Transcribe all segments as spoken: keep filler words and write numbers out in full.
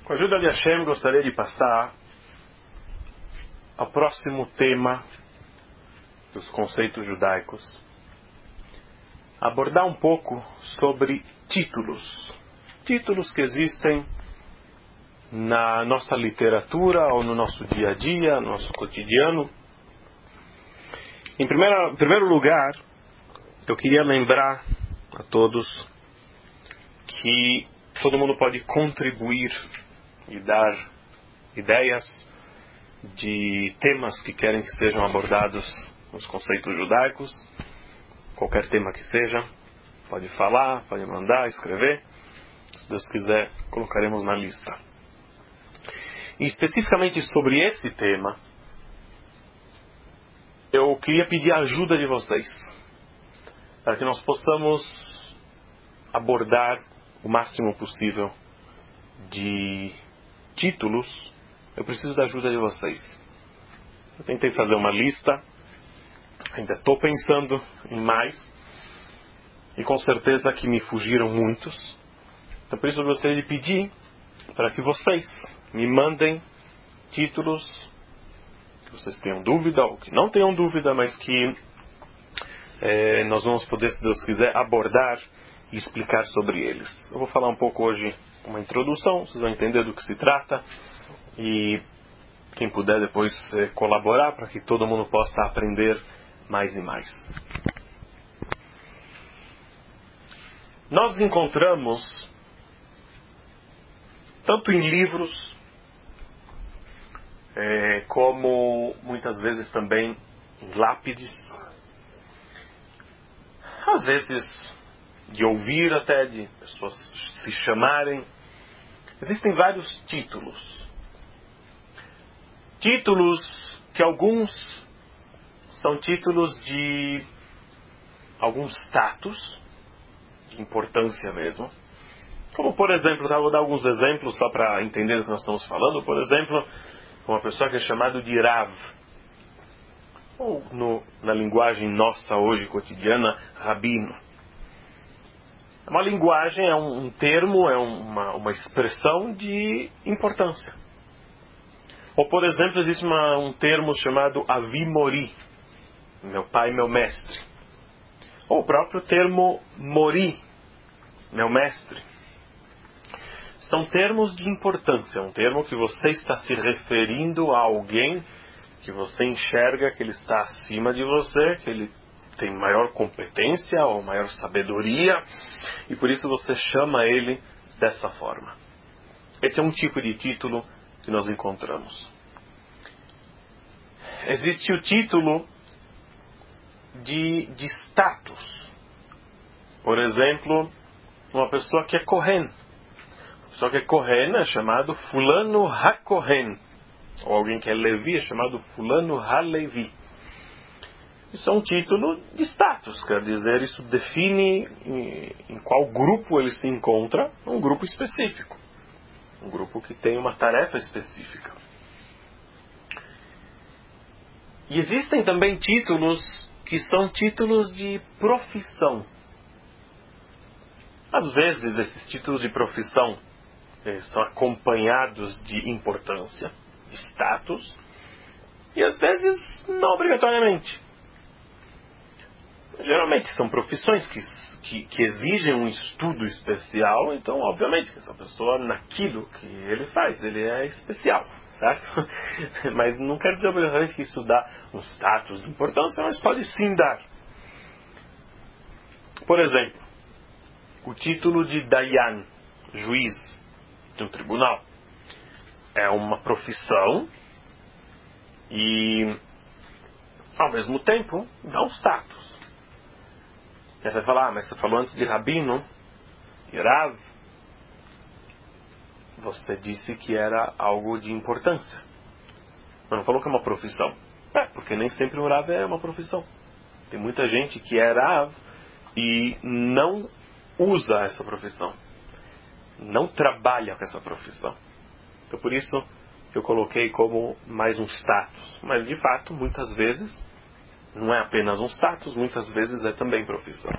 Com a ajuda de Hashem, gostaria de passar ao próximo tema dos conceitos judaicos. Abordar um pouco sobre títulos. Títulos que existem na nossa literatura ou no nosso dia a dia, no nosso cotidiano. Em primeiro, em primeiro lugar, eu queria lembrar a todos que todo mundo pode contribuir e dar ideias de temas que querem que sejam abordados nos conceitos judaicos. Qualquer tema que seja, pode falar, pode mandar, escrever. Se Deus quiser, colocaremos na lista. E especificamente sobre esse tema, eu queria pedir a ajuda de vocês, para que nós possamos abordar o máximo possível de títulos. Eu preciso da ajuda de vocês. Eu tentei fazer uma lista, ainda estou pensando em mais, e com certeza que me fugiram muitos. Então por isso eu gostaria de pedir para que vocês me mandem títulos que vocês tenham dúvida ou que não tenham dúvida, mas que é, nós vamos poder, se Deus quiser, abordar e explicar sobre eles. Eu vou falar um pouco hoje, uma introdução, vocês vão entender do que se trata, e quem puder depois é, colaborar para que todo mundo possa aprender mais e mais. Nós encontramos, tanto em livros, é, como muitas vezes também em lápides, às vezes de ouvir até, de pessoas se chamarem, existem vários títulos. Títulos que alguns são títulos de algum status, de importância mesmo. Como, por exemplo, eu vou dar alguns exemplos só para entender do que nós estamos falando. Por exemplo, uma pessoa que é chamada de Rav, ou no, na linguagem nossa hoje cotidiana, Rabino. É uma linguagem, é um, um termo, é uma, uma expressão de importância. Ou, por exemplo, existe uma, um termo chamado Avi Mori, meu pai, meu mestre. Ou o próprio termo Mori, meu mestre. São termos de importância, um termo que você está se referindo a alguém que você enxerga que ele está acima de você, que ele tem maior competência ou maior sabedoria, e por isso você chama ele dessa forma. Esse é um tipo de título que nós encontramos. Existe o título de, de status. Por exemplo, uma pessoa que é Kohen. Só que Kohen é chamado Fulano HaKohen. Ou alguém que é Levi é chamado Fulano HaLevi. Isso é um título de status, quer dizer, isso define em, em qual grupo ele se encontra, um grupo específico. Um grupo que tem uma tarefa específica. E existem também títulos que são títulos de profissão. Às vezes esses títulos de profissão são acompanhados de importância, de status, e às vezes não obrigatoriamente. Geralmente são profissões que, que, que exigem um estudo especial, então obviamente que essa pessoa, naquilo que ele faz, ele é especial, certo? Mas não quer dizer obrigatoriamente que isso dá um status de importância, mas pode sim dar. Por exemplo, o título de Dayan, juiz de um tribunal, é uma profissão e, ao mesmo tempo, dá um status. E você vai falar, ah, mas você falou antes de Rabino, de Rav, você disse que era algo de importância. Mas não falou que é uma profissão. É, porque nem sempre um Rav é uma profissão. Tem muita gente que é Rav e não usa essa profissão. Não trabalha com essa profissão. Então por isso eu coloquei como mais um status. Mas de fato, muitas vezes, não é apenas um status, muitas vezes é também profissão.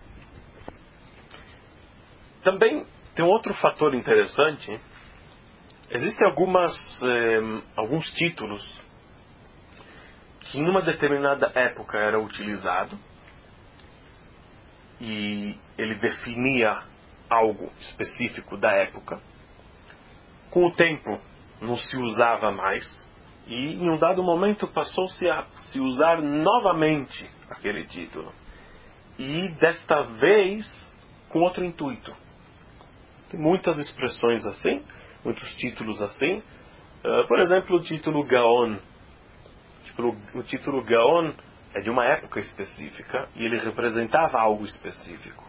Também tem um outro fator interessante, existem algumas, eh, alguns títulos que em uma determinada época era utilizado e ele definia algo específico da época. Com o tempo não se usava mais e em um dado momento passou-se a se usar novamente aquele título. E desta vez com outro intuito. Tem muitas expressões assim, muitos títulos assim. Uh, por exemplo, o título Gaon. O título Gaon é de uma época específica e ele representava algo específico.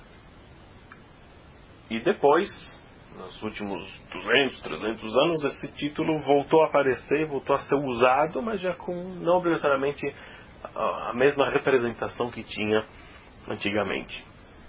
E depois, nos últimos duzentos, trezentos anos, esse título voltou a aparecer, voltou a ser usado, mas já com não obrigatoriamente a mesma representação que tinha antigamente.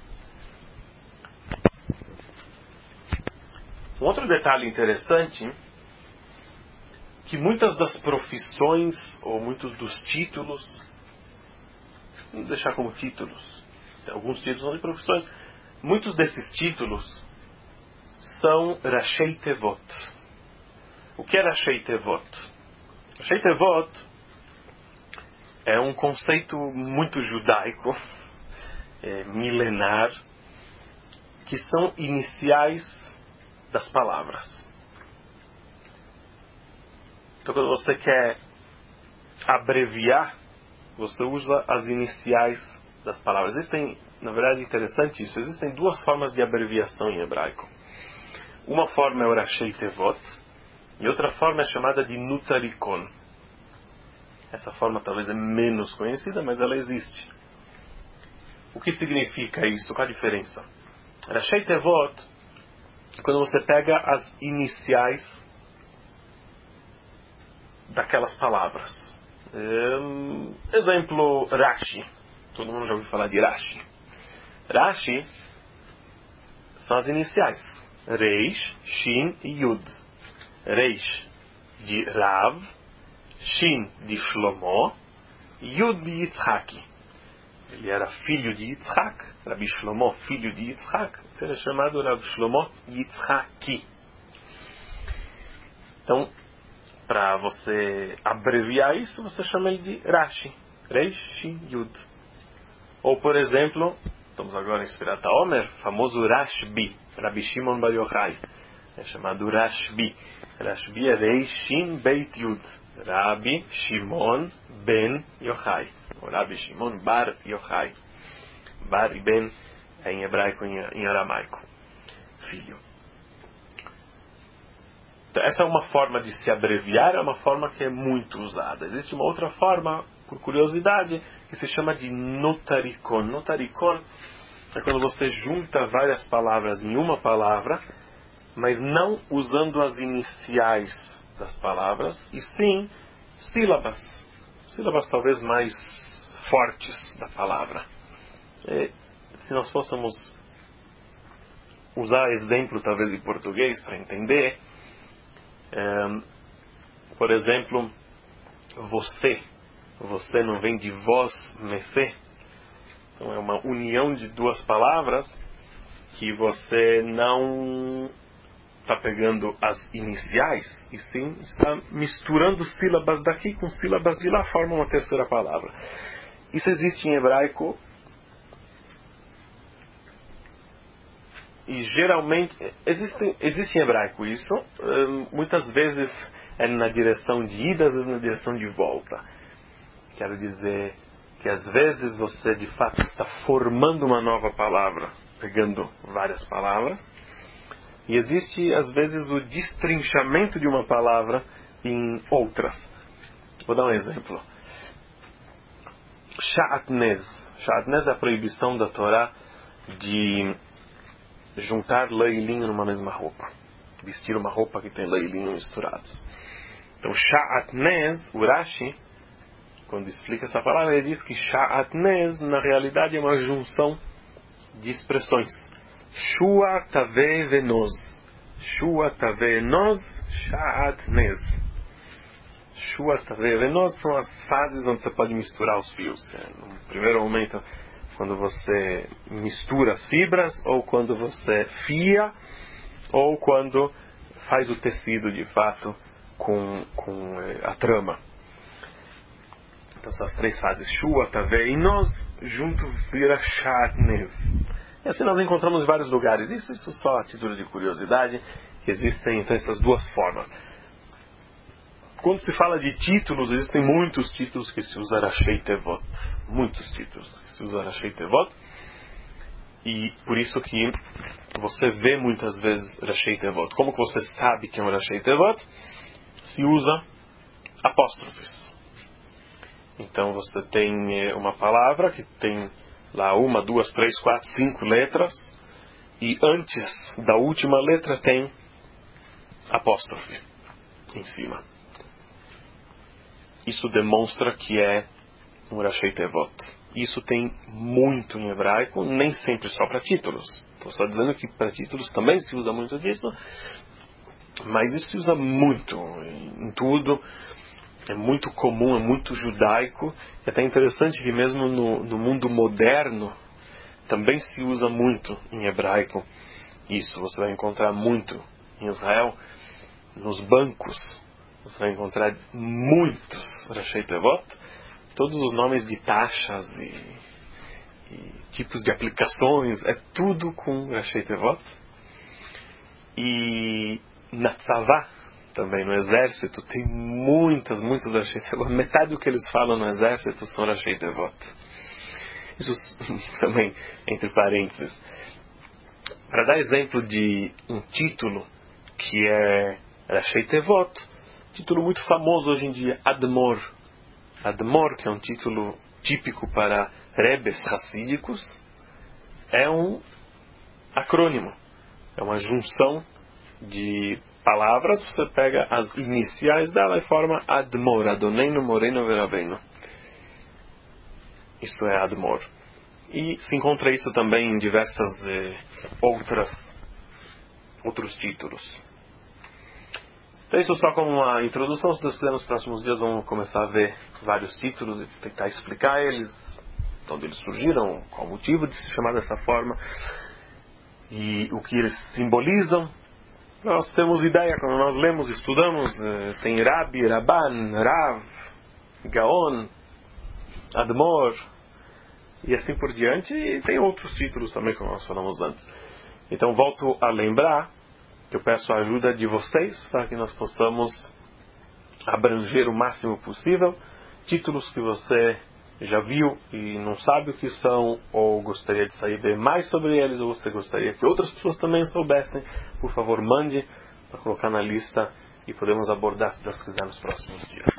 Um outro detalhe interessante, que muitas das profissões, ou muitos dos títulos, vamos deixar como títulos, alguns títulos são de profissões, muitos desses títulos são Rashei Tevot. O que é Rashei Tevot? Rashei Tevot é um conceito muito judaico, é, milenar, que são iniciais das palavras. Então, quando você quer abreviar, você usa as iniciais das palavras. Existem, na verdade, interessante isso, existem duas formas de abreviação em hebraico. Uma forma é o Rashei Tevot, e outra forma é chamada de Nutarikon. Essa forma talvez é menos conhecida, mas ela existe. O que significa isso? Qual a diferença? Rashei Tevot, quando você pega as iniciais daquelas palavras. Um, exemplo, Rashi. Todo mundo já ouviu falar de Rashi. Rashi são as iniciais. Reish, Shin e Yud. Reish de Rav, Shin de Shlomo, Yud de Yitzhak. Ele era filho de Yitzhak, Rabi Shlomo, filho de Yitzhak, então ele é chamado Rabi Shlomo Yitzhaki. Então, para você abreviar isso, você chama ele de Rashi. Reish, Shin, Yud. Ou, por exemplo, estamos agora em Sfirat HaOmer, famoso Rashbi, Rabi Shimon Bar Yochai. É chamado Rashbi. Rashbi é Reish, Shin, Beit, Yud. Rabi Shimon Ben Yochai. Ou Rabi Shimon Bar Yochai. Bar e Ben é em hebraico e em aramaico. Filho. Então, essa é uma forma de se abreviar, é uma forma que é muito usada. Existe uma outra forma, por curiosidade, que se chama de Notarikon. Notarikon é quando você junta várias palavras em uma palavra, mas não usando as iniciais das palavras, e sim sílabas. Sílabas talvez mais fortes da palavra. E, se nós fôssemos usar exemplo talvez em português para entender, é, por exemplo, você. Você não vem de vós, mecê. Então é uma união de duas palavras que você não está pegando as iniciais, e sim está misturando sílabas daqui com sílabas de lá, forma uma terceira palavra. Isso existe em hebraico e geralmente existe, existe em hebraico isso, muitas vezes é na direção de ida, às vezes na direção de volta. Quero dizer que às vezes você de fato está formando uma nova palavra, pegando várias palavras, e existe às vezes o destrinchamento de uma palavra em outras. Vou dar um exemplo. Sha'atnez. Sha'atnez é a proibição da Torá de juntar lã e linho numa mesma roupa. Vestir uma roupa que tem lã e linho misturados. Então, Sha'atnez, o Rashi, quando explica essa palavra, ele diz que Sha'atnez, na realidade, é uma junção de expressões. Shua tave venoz. Shua tave noz, Sha'atnez. Shua tave venoz são as fases onde você pode misturar os fios. No primeiro momento, quando você mistura as fibras, ou quando você fia, ou quando faz o tecido de fato com, com eh, a trama. Então são as três fases. Shua, Taveh, e nós junto vira Shatnes. E assim nós encontramos em vários lugares. Isso, isso só a título de curiosidade, que existem então essas duas formas. Quando se fala de títulos, existem muitos títulos que se usa Rashei Tevot. Muitos títulos que se usa Rashei Tevot. E por isso que você vê muitas vezes Rashei Tevot. Como que você sabe que é um Rashei Tevot? Se usa apóstrofes. Então você tem uma palavra que tem lá uma, duas, três, quatro, cinco letras. E antes da última letra tem apóstrofe em cima. Isso demonstra que é um Rashei Tevot. Isso tem muito em hebraico, nem sempre só para títulos. Estou só dizendo que para títulos também se usa muito disso, mas isso se usa muito em tudo. É muito comum, é muito judaico. É até interessante que mesmo no, no mundo moderno também se usa muito em hebraico. Isso você vai encontrar muito em Israel, nos bancos. Você vai encontrar muitos Rashei Tevot, todos os nomes de taxas e, e tipos de aplicações, é tudo com Rashei Tevot. E na Tzavá, também no exército, tem muitas, muitos Rashei Tevot. Metade do que eles falam no exército são Rashei Tevot. Isso também, entre parênteses. Para dar exemplo de um título que é Rashei Tevot, título muito famoso hoje em dia, Admor. Admor, que é um título típico para rebes racídicos, é um acrônimo. É uma junção de palavras. Você pega as iniciais dela e forma Admor. Adoneinu, Moreno, Verabeinu. Isso é Admor. E se encontra isso também em diversas eh, outras outros títulos. Então isso só como uma introdução. Se Deus quiser, nos próximos dias vamos começar a ver vários títulos e tentar explicar eles, de onde eles surgiram, qual o motivo de se chamar dessa forma e o que eles simbolizam. Nós temos ideia, quando nós lemos, estudamos, tem Rabi, Rabban, Rav, Gaon, Admor e assim por diante, e tem outros títulos também, como nós falamos antes. Então volto a lembrar que eu peço a ajuda de vocês para que nós possamos abranger o máximo possível títulos que você já viu e não sabe o que são, ou gostaria de saber mais sobre eles, ou você gostaria que outras pessoas também soubessem. Por favor, mande para colocar na lista e podemos abordar, se Deus quiser, nos próximos dias.